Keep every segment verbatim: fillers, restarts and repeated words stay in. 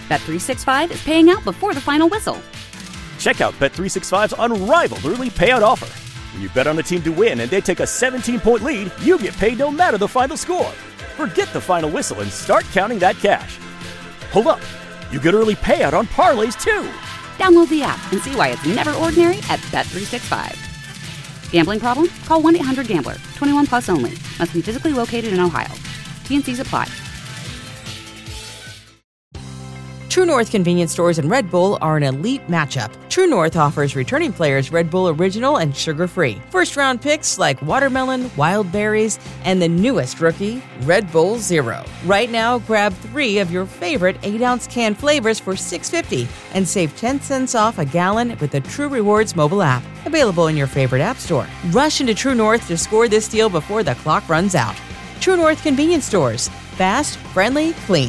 Bet three sixty-five is paying out before the final whistle. Check out Bet three sixty-five's unrivaled early payout offer. When you bet on a team to win and they take a seventeen-point lead, you get paid no matter the final score. Forget the final whistle and start counting that cash. Hold up. You get early payout on parlays, too. Download the app and see why it's never ordinary at Bet three sixty-five. Gambling problem? Call one eight hundred gambler. twenty-one plus only. Must be physically located in Ohio. T and C's apply. True North convenience stores and Red Bull are an elite matchup. True North offers returning players Red Bull Original and sugar-free. First-round picks like watermelon, wild berries, and the newest rookie, Red Bull Zero. Right now, grab three of your favorite eight-ounce can flavors for six dollars and fifty cents and save ten cents off a gallon with the True Rewards mobile app. Available in your favorite app store. Rush into True North to score this deal before the clock runs out. True North convenience stores. Fast, friendly, clean.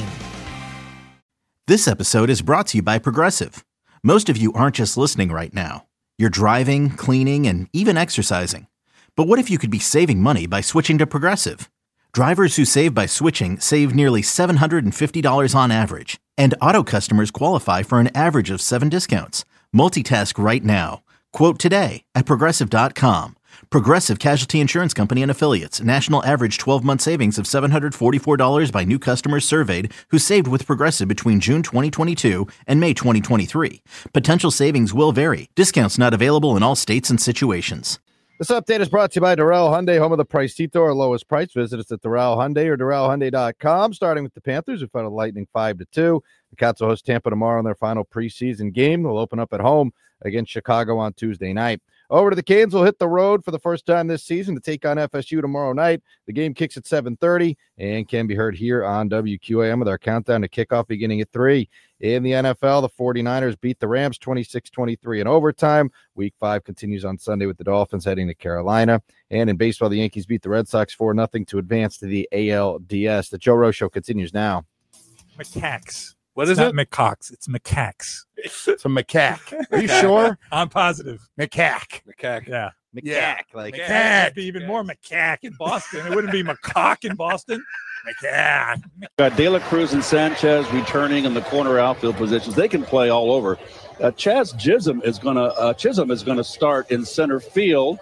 This episode is brought to you by Progressive. Most of you aren't just listening right now. You're driving, cleaning, and even exercising. But what if you could be saving money by switching to Progressive? Drivers who save by switching save nearly seven hundred fifty dollars on average. And auto customers qualify for an average of seven discounts. Multitask right now. Quote today at Progressive dot com. Progressive Casualty Insurance Company and Affiliates. National average twelve-month savings of seven hundred forty-four dollars by new customers surveyed who saved with Progressive between June twenty twenty-two and May twenty twenty-three. Potential savings will vary. Discounts not available in all states and situations. This update is brought to you by Doral Hyundai, home of the Pricito, our lowest price. Visit us at Doral Hyundai or Doral Hyundai dot com. Starting with the Panthers, who fought a Lightning five to two. The Cats will host Tampa tomorrow in their final preseason game. They'll open up at home against Chicago on Tuesday night. Over to the Canes, will hit the road for the first time this season to take on F S U tomorrow night. The game kicks at seven thirty and can be heard here on W Q A M with our countdown to kickoff beginning at three. In the N F L, the 49ers beat the Rams twenty-six twenty-three in overtime. Week five continues on Sunday with the Dolphins heading to Carolina. And in baseball, the Yankees beat the Red Sox four nothing to advance to the A L D S. The Joe Rose Show continues now. Macaques. What it's is not it? McCox. It's macaques. It's a macaque. Are you sure? I'm positive. Macaque. Macaque. Yeah. Macaque. Yeah. Like Macaque. It'd be even more macaque in Boston. It wouldn't be macaque in Boston. Macaque. Got De La Cruz and Sanchez returning in the corner outfield positions. They can play all over. Uh, Chaz Chisholm is going to uh, Chisholm is going to start in center field.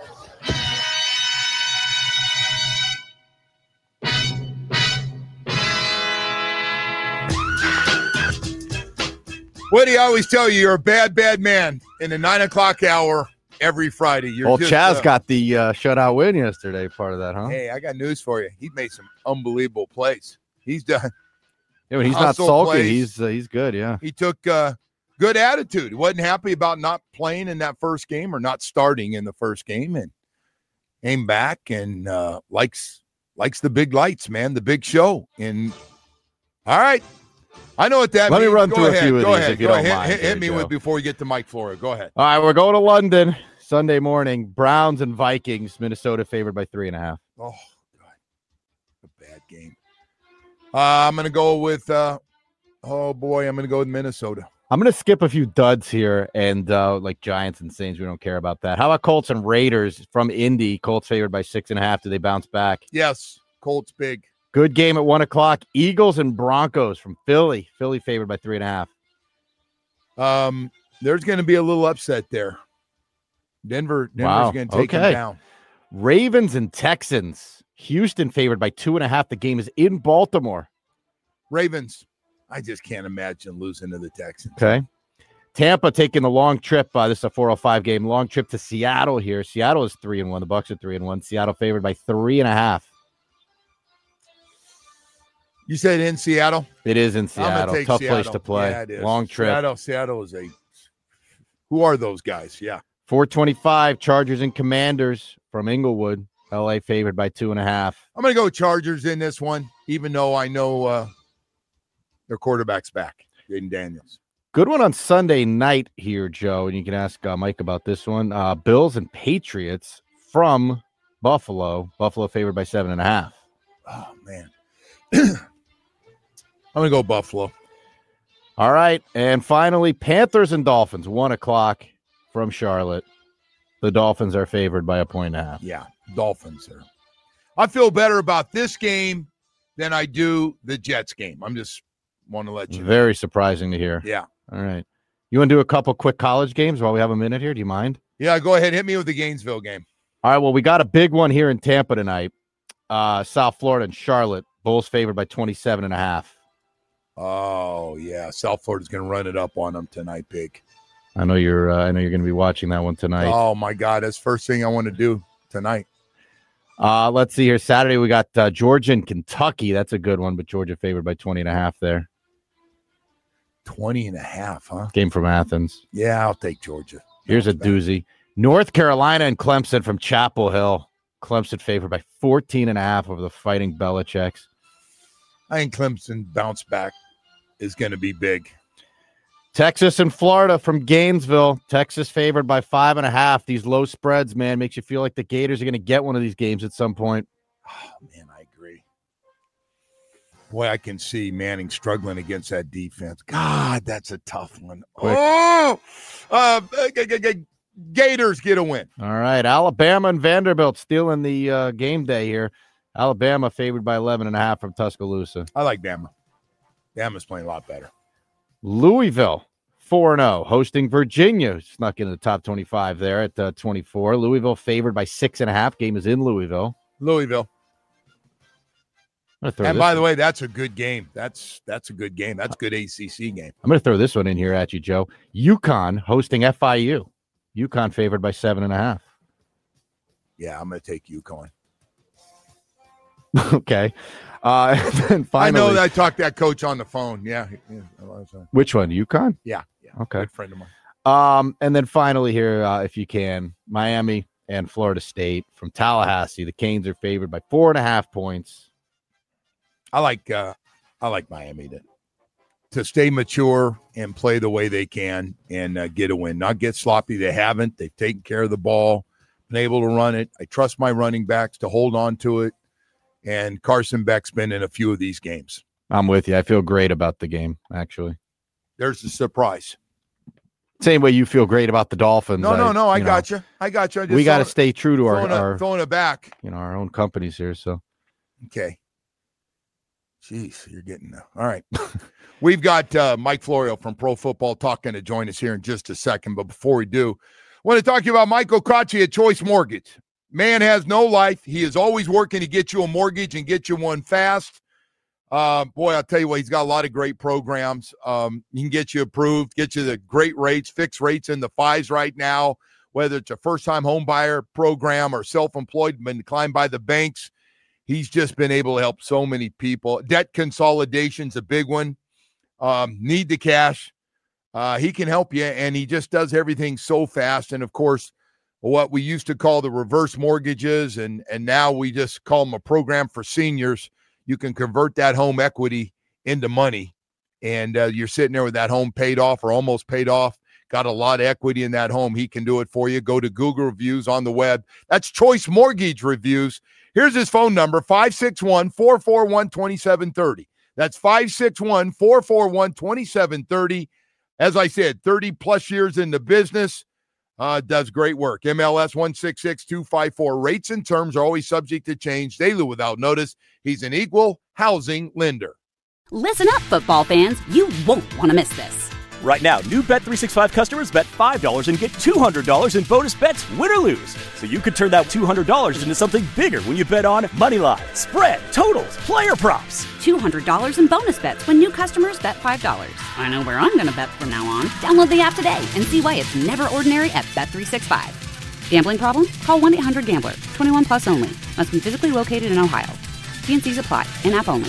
Woody, I always tell you, you're a bad, bad man in the nine o'clock hour every Friday. You're well, just, Chaz uh, got the uh, shutout win yesterday, part of that, huh? Hey, I got news for you. He made some unbelievable plays. He's done. Yeah, when he's not hustle sulky, plays. he's uh, he's good, yeah. He took uh, good attitude. He wasn't happy about not playing in that first game or not starting in the first game, and came back and uh, likes likes the big lights, man, the big show. And all right. I know what that Let means. me run Go through ahead. a few of Go these ahead. if you Go don't ahead. mind. Hit, hit there, me Joe. with before we get to Mike Flora. Go ahead. All right, we're going to London Sunday morning. Browns and Vikings. Minnesota favored by three and a half. Oh, God. A bad game. Uh, I'm going to go with, uh, oh, boy, I'm going to go with Minnesota. I'm going to skip a few duds here and uh, like Giants and Saints. We don't care about that. How about Colts and Raiders from Indy? Colts favored by six and a half. Do they bounce back? Yes, Colts big. Good game at one o'clock. Eagles and Broncos from Philly. Philly favored by three and a half. Um, there's going to be a little upset there. Denver, Denver's Wow. going to take Okay. them down. Ravens and Texans. Houston favored by two and a half. The game is in Baltimore. Ravens. I just can't imagine losing to the Texans. Okay. Tampa taking the long trip. Uh, this is a four oh five game. Long trip to Seattle here. Seattle is three and one. The Bucs are three and one. Seattle favored by three and a half. You said in Seattle? It is in I'm gonna Seattle. take Tough Seattle. place to play. Yeah, it is. Long trip. Seattle, Seattle is a. Who are those guys? Yeah. four twenty-five. Chargers and Commanders from Inglewood. L A favored by two and a half. I'm going to go Chargers in this one, even though I know uh, their quarterback's back, Jaden Daniels. Good one on Sunday night here, Joe, and you can ask uh, Mike about this one. Uh, Bills and Patriots from Buffalo. Buffalo favored by seven and a half. Oh, man. I'm going to go Buffalo. All right. And finally, Panthers and Dolphins, one o'clock from Charlotte. The Dolphins are favored by a point and a half. Yeah, Dolphins are. I feel better about this game than I do the Jets game. I'm just want to let you know. Very surprising to hear. Yeah. All right. You want to do a couple quick college games while we have a minute here? Do you mind? Yeah, go ahead. Hit me with the Gainesville game. All right. Well, we got a big one here in Tampa tonight. Uh, South Florida and Charlotte. Bulls favored by twenty-seven and a half. Oh, yeah. South Florida's going to run it up on them tonight, Big. I know you're uh, I know you're going to be watching that one tonight. Oh, my God. That's the first thing I want to do tonight. Uh, let's see here. Saturday, we got uh, Georgia and Kentucky. That's a good one, but Georgia favored by twenty and a half there. twenty and a half, huh? Game from Athens. Yeah, I'll take Georgia. Here's a doozy. North Carolina and Clemson from Chapel Hill. Clemson favored by fourteen and a half over the Fighting Belichicks. I think Clemson bounce back is going to be big. Texas and Florida from Gainesville. Texas favored by five and a half. These low spreads, man, makes you feel like the Gators are going to get one of these games at some point. Oh, man, I agree. Boy, I can see Manning struggling against that defense. God, that's a tough one. Quick. Oh, uh, g- g- g- Gators get a win. All right, Alabama and Vanderbilt stealing the uh, game day here. Alabama favored by eleven and a half from Tuscaloosa. I like Bama. Bama's playing a lot better. Louisville, four and oh, hosting Virginia. Snuck into the top twenty-five there at uh, twenty-four. Louisville favored by six and a half. Game is in Louisville. Louisville. And by the way, that's a good game. That's that's a good game. That's a good A C C game. I'm going to throw this one in here at you, Joe. UConn hosting F I U. UConn favored by seven and a half. Yeah, I'm going to take UConn. Okay. Uh, and finally, I know that I talked to that coach on the phone. Yeah. yeah which one? UConn? Yeah. yeah. Okay. Good friend of mine. Um, and then finally here, uh, if you can, Miami and Florida State from Tallahassee. The Canes are favored by four and a half points. I like uh, I like Miami to to stay mature and play the way they can and uh, get a win. Not get sloppy. They haven't. They've taken care of the ball, been able to run it. I trust my running backs to hold on to it. And Carson Beck's been in a few of these games. I'm with you. I feel great about the game, actually. There's a surprise. Same way you feel great about the Dolphins. No, no, no. I, I you got know, you. I got you. I just we got to it, stay true to our, throwing, a, our throwing it back. You know, our own companies here. So, okay. Jeez, you're getting there. All right. We've got uh, Mike Florio from Pro Football Talk going to join us here in just a second. But before we do, I want to talk to you about Michael Crotchy at Choice Mortgage. Man has no life. He is always working to get you a mortgage and get you one fast. Uh, boy, I'll tell you what, he's got a lot of great programs. Um, he can get you approved, get you the great rates, fixed rates in the fives right now, whether it's a first-time home buyer program or self-employed, been declined by the banks. He's just been able to help so many people. Debt consolidation's a big one. Um, need the cash. Uh, he can help you, and he just does everything so fast. And, of course, what we used to call the reverse mortgages, and, and now we just call them a program for seniors. You can convert that home equity into money, and uh, you're sitting there with that home paid off or almost paid off, got a lot of equity in that home. He can do it for you. Go to Google Reviews on the web. That's Choice Mortgage Reviews. Here's his phone number, five six one, four four one, two seven three zero. That's five six one, four four one, two seven three zero. As I said, thirty-plus years in the business. Uh, does great work. M L S one six six two five four. Rates and terms are always subject to change daily without notice. He's an equal housing lender. Listen up, football fans. You won't want to miss this. Right now, new Bet three sixty-five customers bet five dollars and get two hundred dollars in bonus bets, win or lose. So you could turn that two hundred dollars into something bigger when you bet on money line, spread, totals, player props. two hundred dollars in bonus bets when new customers bet five dollars. I know where I'm going to bet from now on. Download the app today and see why it's never ordinary at Bet three sixty-five. Gambling problem? Call one eight hundred gambler. twenty-one plus only. Must be physically located in Ohio. T and C's apply. In-app only.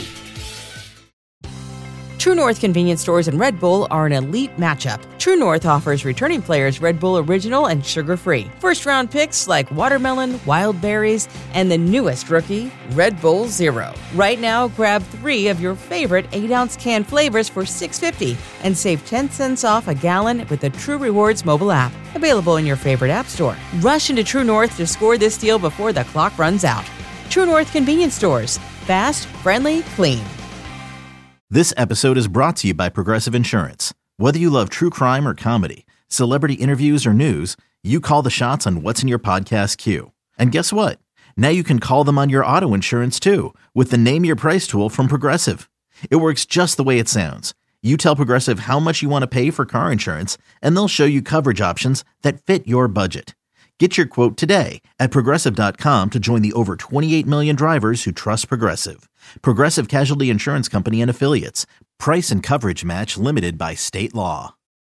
True North convenience stores and Red Bull are an elite matchup. True North offers returning players Red Bull Original and sugar-free. First-round picks like watermelon, wild berries, and the newest rookie, Red Bull Zero. Right now, grab three of your favorite eight-ounce can flavors for six dollars and fifty cents and save ten cents off a gallon with the True Rewards mobile app. Available in your favorite app store. Rush into True North to score this deal before the clock runs out. True North convenience stores. Fast, friendly, clean. This episode is brought to you by Progressive Insurance. Whether you love true crime or comedy, celebrity interviews or news, you call the shots on what's in your podcast queue. And guess what? Now you can call them on your auto insurance too with the Name Your Price tool from Progressive. It works just the way it sounds. You tell Progressive how much you want to pay for car insurance, and they'll show you coverage options that fit your budget. Get your quote today at Progressive dot com to join the over twenty-eight million drivers who trust Progressive. Progressive Casualty Insurance Company and Affiliates. Price and coverage match limited by state law.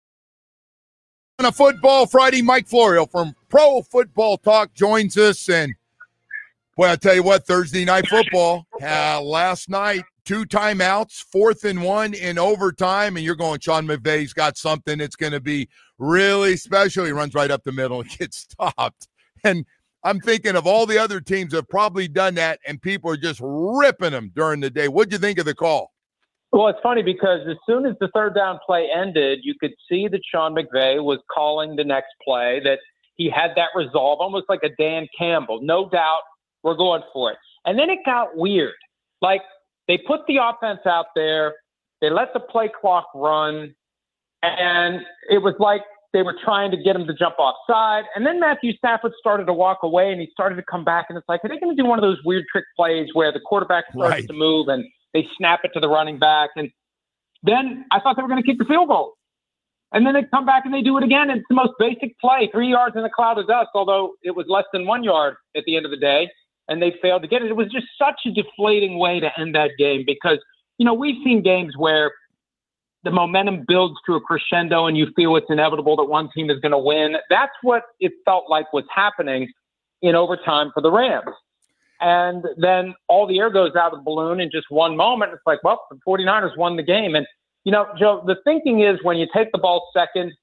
On a Football Friday, Mike Florio from Pro Football Talk joins us. And, boy, I'll tell you what, Thursday Night Football, uh, last night, two timeouts, fourth and one in overtime, and you're going, Sean McVay's got something that's going to be really special. He runs right up the middle and gets stopped. And I'm thinking of all the other teams that have probably done that, and people are just ripping them during the day. What'd you think of the call? Well, it's funny because as soon as the third down play ended, you could see that Sean McVay was calling the next play, that he had that resolve, almost like a Dan Campbell. No doubt, we're going for it. And then it got weird. Like, they put the offense out there, they let the play clock run, and it was like they were trying to get him to jump offside. And then Matthew Stafford started to walk away, and he started to come back, and it's like, are they going to do one of those weird trick plays where the quarterback starts Right. to move and they snap it to the running back? And then I thought they were going to kick the field goal. And then they come back and they do it again. And it's the most basic play, three yards in a cloud of dust, although it was less than one yard at the end of the day. And they failed to get it. It was just such a deflating way to end that game because, you know, we've seen games where the momentum builds to a crescendo and you feel it's inevitable that one team is going to win. That's what it felt like was happening in overtime for the Rams. And then all the air goes out of the balloon in just one moment. It's like, well, the 49ers won the game. And, you know, Joe, the thinking is when you take the ball second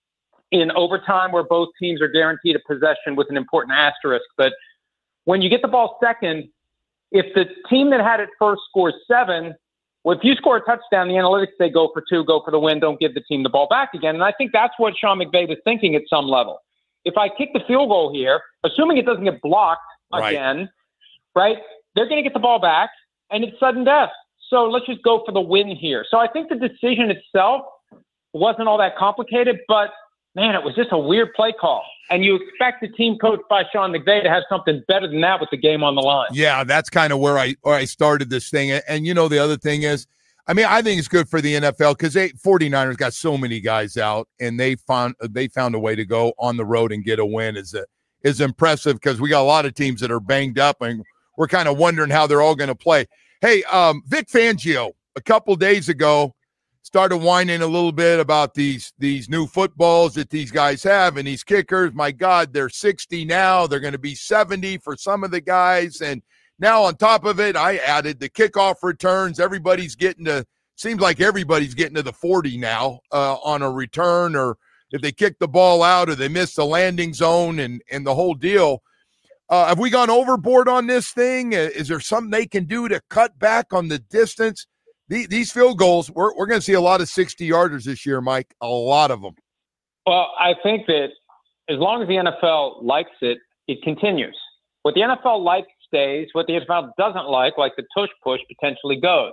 in overtime where both teams are guaranteed a possession with an important asterisk, but when you get the ball second, if the team that had it first scores seven, well, if you score a touchdown, the analytics say go for two, go for the win, don't give the team the ball back again. And I think that's what Sean McVay was thinking at some level. If I kick the field goal here, assuming it doesn't get blocked Right. again, right, they're going to get the ball back, and it's sudden death. So let's just go for the win here. So I think the decision itself wasn't all that complicated, but, man, it was just a weird play call. And you expect a team coached by Sean McVay to have something better than that with the game on the line. Yeah, that's kind of where I where I started this thing. And, and, you know, the other thing is, I mean, I think it's good for the N F L because they 49ers got so many guys out, and they found they found a way to go on the road and get a win is a, is impressive because we got a lot of teams that are banged up, and we're kind of wondering how they're all going to play. Hey, um, Vic Fangio, a couple days ago, started whining a little bit about these these new footballs that these guys have and these kickers. My God, they're sixty now. They're going to be seventy for some of the guys. And now on top of it, I added the kickoff returns. Everybody's getting to – seems like everybody's getting to the forty now uh, on a return, or if they kick the ball out or they miss the landing zone and, and the whole deal. Uh, have we gone overboard on this thing? Is there something they can do to cut back on the distance? The, these field goals, we're, we're going to see a lot of sixty-yarders this year, Mike, a lot of them. Well, I think that as long as the N F L likes it, it continues. What the N F L likes stays. What the N F L doesn't like, like the tush push, potentially goes.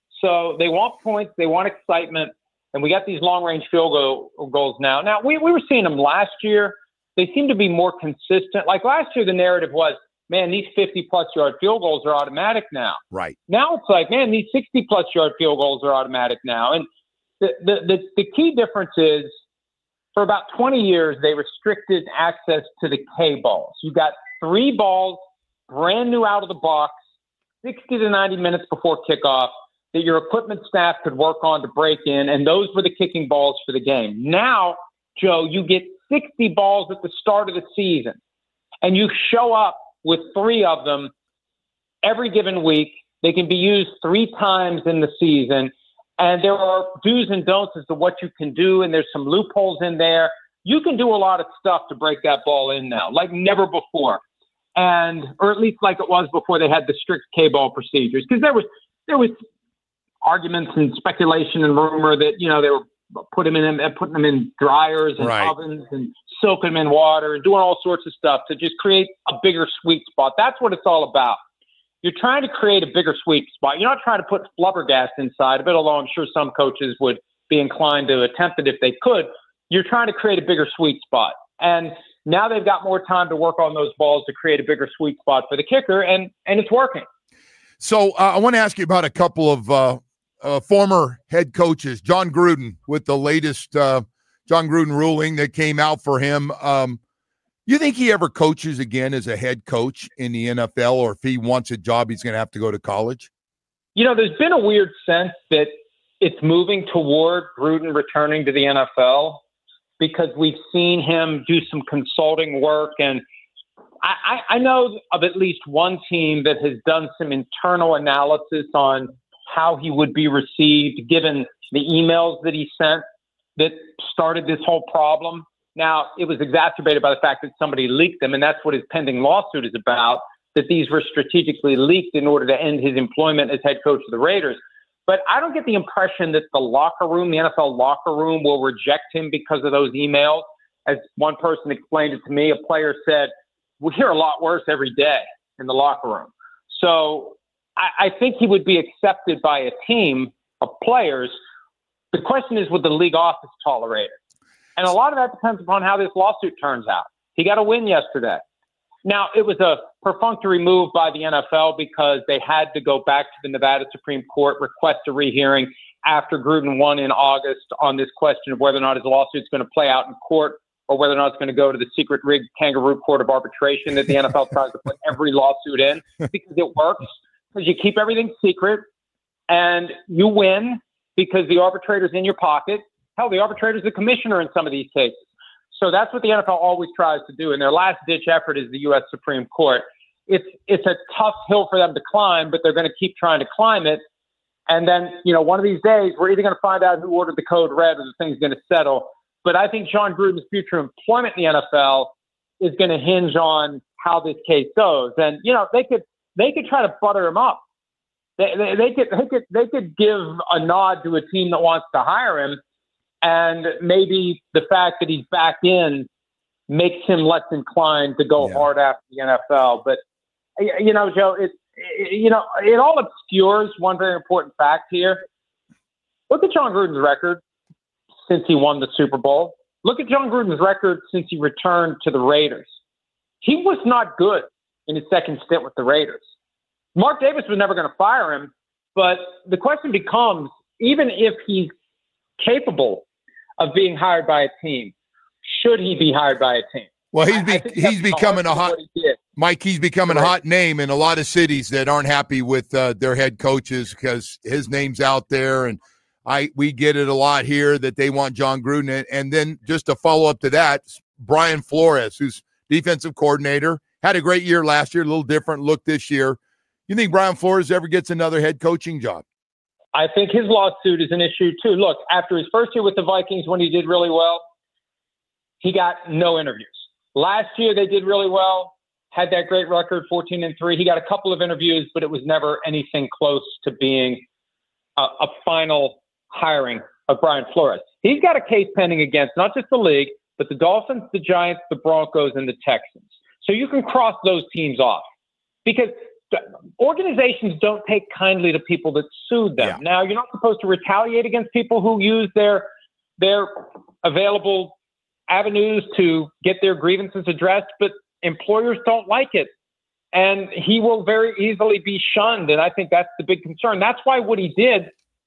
So they want points, they want excitement, and we got these long-range field goal, goals now. Now, we, we were seeing them last year. They seem to be more consistent. Like last year, the narrative was, man, these fifty-plus yard field goals are automatic now. Right. Now it's like, man, these sixty-plus yard field goals are automatic now. And the, the, the, the key difference is for about twenty years, they restricted access to the K balls. You got three balls, brand new out of the box, sixty to ninety minutes before kickoff, that your equipment staff could work on to break in, and those were the kicking balls for the game. Now, Joe, you get sixty balls at the start of the season, and you show up with three of them every given week. They can be used three times in the season, and there are do's and don'ts as to what you can do, and there's some loopholes in there. You can do a lot of stuff to break that ball in now, like never before, and or at least like it was before they had the strict K-ball procedures, because there was there was arguments and speculation and rumor that, you know, they were putting them in, putting them in dryers and Right. ovens and soaking them in water and doing all sorts of stuff to just create a bigger sweet spot. That's what it's all about. You're trying to create a bigger sweet spot. You're not trying to put flubbergas inside of it, although I'm sure some coaches would be inclined to attempt it if they could. You're trying to create a bigger sweet spot. And now they've got more time to work on those balls to create a bigger sweet spot for the kicker, and, and it's working. So uh, I want to ask you about a couple of uh, uh, former head coaches, John Gruden, with the latest uh, John Gruden ruling that came out for him. Um, you think he ever coaches again as a head coach in the N F L, or if he wants a job, he's going to have to go to college? You know, there's been a weird sense that it's moving toward Gruden returning to the N F L because we've seen him do some consulting work. And I, I know of at least one team that has done some internal analysis on how he would be received given the emails that he sent that started this whole problem. Now, it was exacerbated by the fact that somebody leaked them, and that's what his pending lawsuit is about, that these were strategically leaked in order to end his employment as head coach of the Raiders. But I don't get the impression that the locker room, the N F L locker room, will reject him because of those emails. As one person explained it to me, a player said, we hear a lot worse every day in the locker room. So I, I think he would be accepted by a team of players. The question is, would the league office tolerate it? And a lot of that depends upon how this lawsuit turns out. He got a win yesterday. Now, it was a perfunctory move by the N F L because they had to go back to the Nevada Supreme Court, request a rehearing after Gruden won in August on this question of whether or not his lawsuit is going to play out in court or whether or not it's going to go to the secret rigged kangaroo court of arbitration that the N F L tries to put every lawsuit in, because it works, because you keep everything secret and you win because the arbitrator's in your pocket. Hell, the arbitrator's the commissioner in some of these cases. So that's what the N F L always tries to do. And their last-ditch effort is the U S Supreme Court. It's it's a tough hill for them to climb, but they're going to keep trying to climb it. And then, you know, one of these days, we're either going to find out who ordered the code red or the thing's going to settle. But I think John Gruden's future employment in the N F L is going to hinge on how this case goes. And, you know, they could they could try to butter him up. They, they, they could they could they could give a nod to a team that wants to hire him. And maybe the fact that he's back in makes him less inclined to go yeah. hard after the N F L. But, you know, Joe, it, it, you know, it all obscures one very important fact here. Look at John Gruden's record since he won the Super Bowl. Look at John Gruden's record since he returned to the Raiders. He was not good in his second stint with the Raiders. Mark Davis was never going to fire him. But the question becomes, even if he's capable of being hired by a team, should he be hired by a team? Well, he's be, he's becoming a hot he Mike. He's becoming right. a hot name in a lot of cities that aren't happy with uh, their head coaches because his name's out there, and I we get it a lot here that they want John Gruden. And then just to follow up to that, Brian Flores, who's defensive coordinator, had a great year last year, a little different look this year. You think Brian Flores ever gets another head coaching job? I think his lawsuit is an issue, too. Look, after his first year with the Vikings when he did really well, he got no interviews. Last year they did really well, had that great record, fourteen and three. He got a couple of interviews, but it was never anything close to being a, a final hiring of Brian Flores. He's got a case pending against not just the league, but the Dolphins, the Giants, the Broncos, and the Texans. So you can cross those teams off because organizations don't take kindly to people that sued them. Yeah. Now, you're not supposed to retaliate against people who use their their available avenues to get their grievances addressed, but employers don't like it. And he will very easily be shunned, and I think that's the big concern. That's why what he did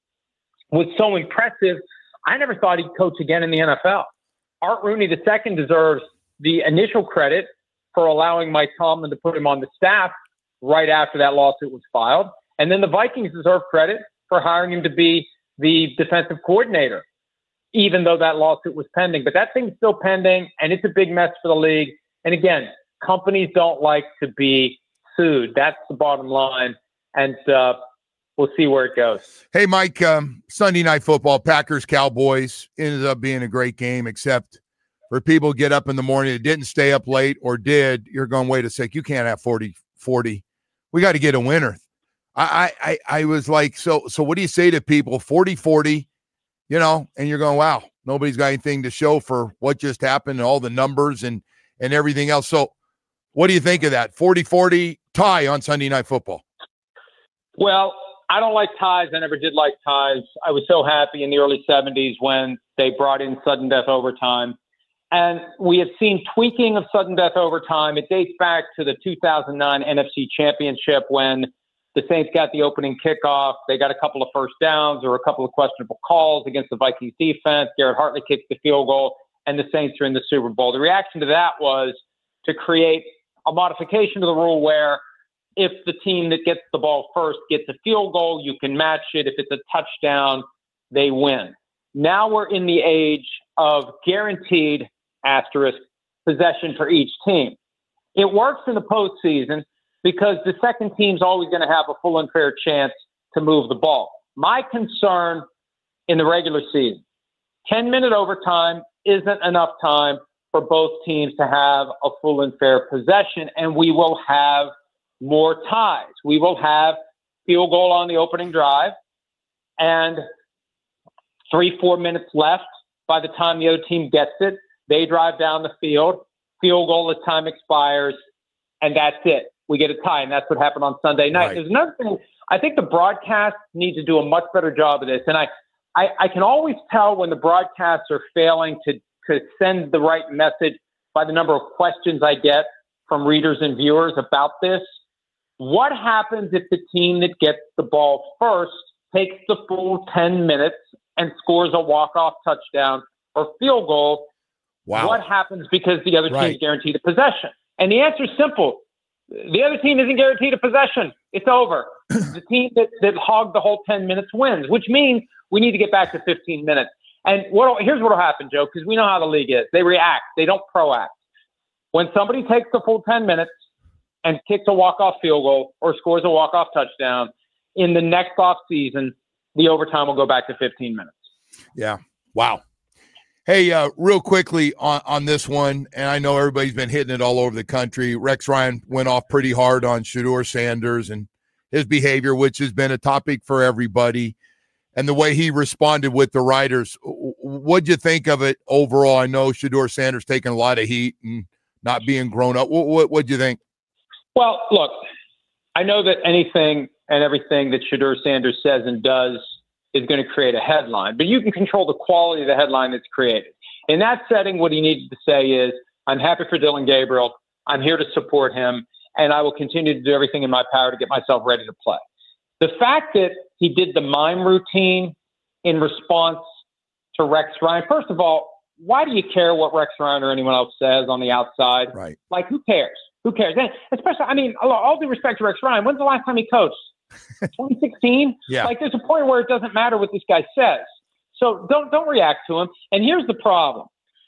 was so impressive. I never thought he'd coach again in the N F L. Art Rooney the second deserves the initial credit for allowing Mike Tomlin to put him on the staff right after that lawsuit was filed. And then the Vikings deserve credit for hiring him to be the defensive coordinator, even though that lawsuit was pending. But that thing's still pending, and it's a big mess for the league. And again, companies don't like to be sued. That's the bottom line. And uh, we'll see where it goes. Hey, Mike, um, Sunday Night Football, Packers-Cowboys ended up being a great game, except for people who get up in the morning that didn't stay up late or did. You're going, wait a sec, you can't have forty forty. We got to get a winner. I, I I was like, so so what do you say to people, forty forty, you know, and you're going, wow, nobody's got anything to show for what just happened and all the numbers and, and everything else. So what do you think of that? forty forty tie on Sunday Night Football. Well, I don't like ties. I never did like ties. I was so happy in the early seventies when they brought in sudden death overtime. And we have seen tweaking of sudden death overtime. It dates back to the two thousand nine N F C Championship when the Saints got the opening kickoff. They got a couple of first downs or a couple of questionable calls against the Vikings defense. Garrett Hartley kicks the field goal, and the Saints are in the Super Bowl. The reaction to that was to create a modification to the rule where if the team that gets the ball first gets a field goal, you can match it. If it's a touchdown, they win. Now we're in the age of guaranteed asterisk possession for each team. It works in the postseason because the second team's always going to have a full and fair chance to move the ball. My concern in the regular season, ten-minute overtime isn't enough time for both teams to have a full and fair possession, and we will have more ties. We will have field goal on the opening drive and three, four minutes left by the time the other team gets it. They drive down the field, field goal as time expires, and that's it. We get a tie, and that's what happened on Sunday night. Right. There's another thing. I think the broadcast needs to do a much better job of this, and I, I, I can always tell when the broadcasts are failing to, to send the right message by the number of questions I get from readers and viewers about this. What happens if the team that gets the ball first takes the full ten minutes and scores a walk-off touchdown or field goal? Wow. What happens because the other Right. team's guaranteed a possession? And the answer is simple. The other team isn't guaranteed a possession. It's over. The team that, that hogged the whole ten minutes wins, which means we need to get back to fifteen minutes. And what here's what will happen, Joe, because we know how the league is. They react. They don't proact. When somebody takes the full ten minutes and kicks a walk-off field goal or scores a walk-off touchdown, in the next offseason, the overtime will go back to fifteen minutes. Yeah. Wow. Hey, uh, real quickly on, on this one, and I know everybody's been hitting it all over the country. Rex Ryan went off pretty hard on Shedeur Sanders and his behavior, which has been a topic for everybody, and the way he responded with the writers. What'd you think of it overall? I know Shedeur Sanders taking a lot of heat and not being grown up. What, what, what'd you think? Well, look, I know that anything and everything that Shedeur Sanders says and does is going to create a headline, but you can control the quality of the headline that's created. In that setting, what he needed to say is, I'm happy for Dillon Gabriel. I'm here to support him, and I will continue to do everything in my power to get myself ready to play. The fact that he did the mime routine in response to Rex Ryan, first of all, why do you care what Rex Ryan or anyone else says on the outside? Right. Like, who cares? Who cares? And especially, I mean, all due respect to Rex Ryan, when's the last time he coached? twenty sixteen? Yeah. Like, there's a point where it doesn't matter what this guy says. So don't don't react to him. And here's the problem.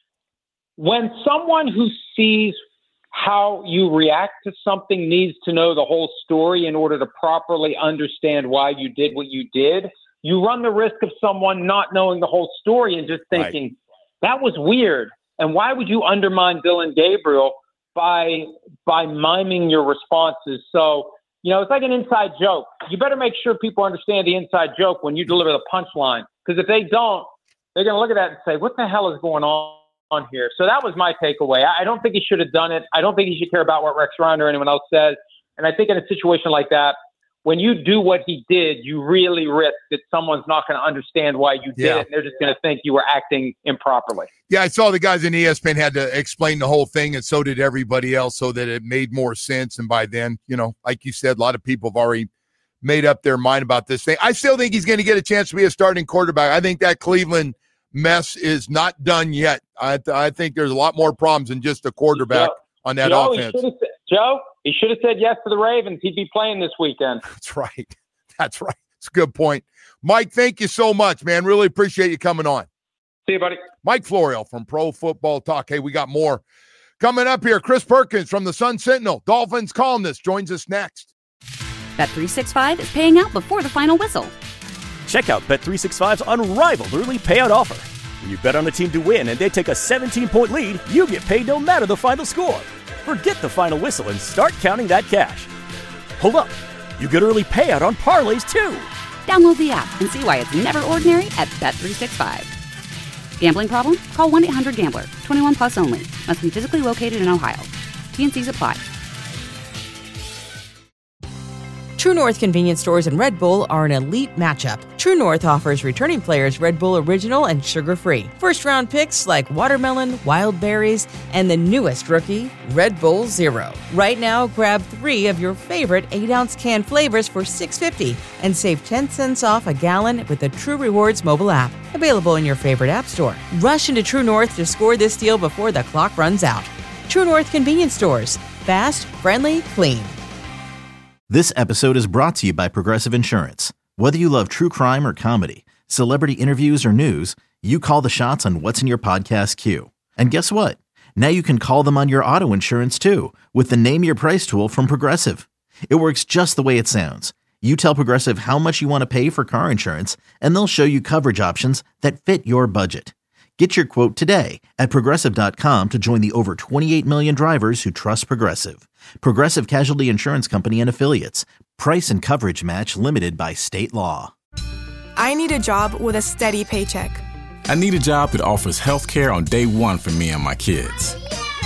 When someone who sees how you react to something needs to know the whole story in order to properly understand why you did what you did, you run the risk of someone not knowing the whole story and just thinking, right, that was weird. And why would you undermine Dillon Gabriel by by miming your responses? So, you know, it's like an inside joke. You better make sure people understand the inside joke when you deliver the punchline, because if they don't, they're going to look at that and say, what the hell is going on on here? So that was my takeaway. I don't think he should have done it. I don't think he should care about what Rex Ryan or anyone else says. And I think in a situation like that, when you do what he did, you really risk that someone's not going to understand why you did Yeah. it. And they're just going to think you were acting improperly. Yeah, I saw the guys in E S P N had to explain the whole thing, and so did everybody else, so that it made more sense. And by then, you know, like you said, a lot of people have already made up their mind about this thing. I still think he's going to get a chance to be a starting quarterback. I think that Cleveland mess is not done yet. I, th- I think there's a lot more problems than just a quarterback Joe, on that Joe, offense. He said, Joe, he should have said yes to the Ravens. He'd be playing this weekend. That's right. That's right. It's a good point. Mike, thank you so much, man. Really appreciate you coming on. See you, buddy. Mike Florio from Pro Football Talk. Hey, we got more coming up here. Chris Perkins from the Sun Sentinel, Dolphins columnist, joins us next. Bet three sixty-five is paying out before the final whistle. Check out Bet three sixty-five's unrivaled early payout offer. When you bet on a team to win and they take a seventeen-point lead, you get paid no matter the final score. Forget the final whistle and start counting that cash. Hold up. You get early payout on parlays, too. Download the app and see why it's never ordinary at Bet three sixty-five. Gambling problem? Call one eight hundred gambler. twenty-one plus only. Must be physically located in Ohio. T and C's apply. True North Convenience Stores and Red Bull are an elite matchup. True North offers returning players Red Bull Original and sugar-free. First-round picks like watermelon, wild berries, and the newest rookie, Red Bull Zero. Right now, grab three of your favorite eight ounce can flavors for six dollars and fifty cents and save ten cents off a gallon with the True Rewards mobile app. Available in your favorite app store. Rush into True North to score this deal before the clock runs out. True North Convenience Stores. Fast, friendly, clean. This episode is brought to you by Progressive Insurance. Whether you love true crime or comedy, celebrity interviews or news, you call the shots on what's in your podcast queue. And guess what? Now you can call them on your auto insurance too with the Name Your Price tool from Progressive. It works just the way it sounds. You tell Progressive how much you want to pay for car insurance, and they'll show you coverage options that fit your budget. Get your quote today at Progressive dot com to join the over twenty-eight million drivers who trust Progressive. Progressive Casualty Insurance Company and Affiliates. Price and coverage match limited by state law. I need a job with a steady paycheck. I need a job that offers health care on day one for me and my kids.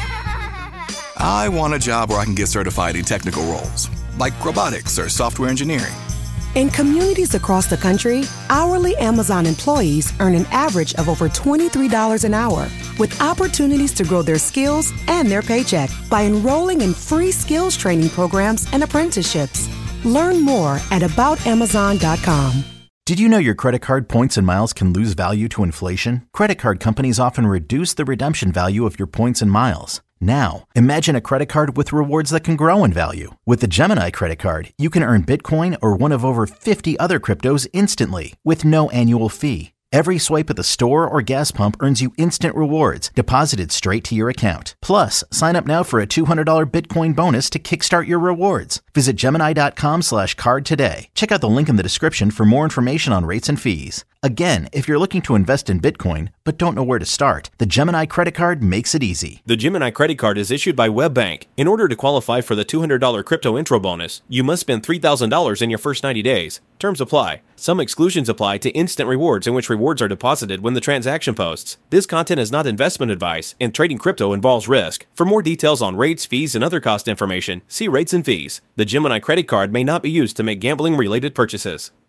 I want a job where I can get certified in technical roles, like robotics or software engineering. In communities across the country, hourly Amazon employees earn an average of over twenty-three dollars an hour, with opportunities to grow their skills and their paycheck by enrolling in free skills training programs and apprenticeships. Learn more at about amazon dot com. Did you know your credit card points and miles can lose value to inflation? Credit card companies often reduce the redemption value of your points and miles. Now, imagine a credit card with rewards that can grow in value. With the Gemini credit card, you can earn Bitcoin or one of over fifty other cryptos instantly with no annual fee. Every swipe at the store or gas pump earns you instant rewards deposited straight to your account. Plus, sign up now for a two hundred dollars Bitcoin bonus to kickstart your rewards. Visit Gemini dot com slash card today. Check out the link in the description for more information on rates and fees. Again, if you're looking to invest in Bitcoin but don't know where to start, the Gemini credit card makes it easy. The Gemini credit card is issued by WebBank. In order to qualify for the two hundred dollars crypto intro bonus, you must spend three thousand dollars in your first ninety days. Terms apply. Some exclusions apply to instant rewards, in which rewards are deposited when the transaction posts. This content is not investment advice, and trading crypto involves risk. For more details on rates, fees, and other cost information, see rates and fees. The Gemini credit card may not be used to make gambling-related purchases.